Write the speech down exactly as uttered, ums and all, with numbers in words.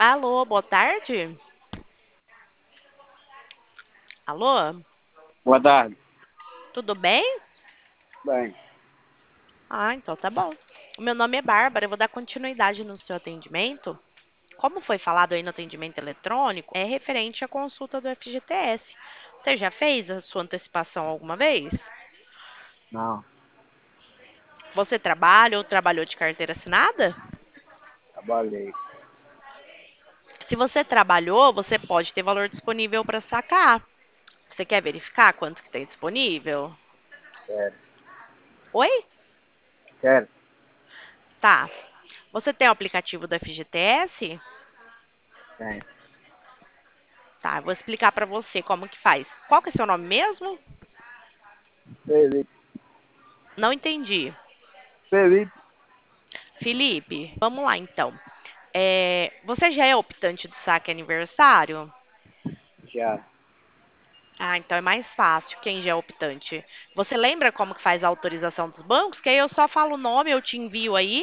Alô, boa tarde. Alô, Boa tarde. tudo bem? Bem, Ah, então tá bom. O meu nome é Bárbara, eu vou dar continuidade no seu atendimento. Como foi falado aí no atendimento eletrônico, é referente à consulta do F G T S. Você já fez a sua antecipação alguma vez? não, Você trabalha ou trabalhou de carteira assinada? trabalhei. Se você trabalhou, você pode ter valor disponível para sacar. Você quer verificar quanto que tem disponível? Quero, Oi? quero, Tá. Você tem o aplicativo do F G T S? tenho. Tá, eu vou explicar para você como que faz. Qual que é seu nome mesmo? Felipe, Não entendi. Felipe, Felipe, vamos lá então. É, você já é optante do saque aniversário? já. Ah, então é mais fácil. Quem já é optante? Você lembra como que faz a autorização dos bancos? Que aí eu só falo o nome, eu te envio aí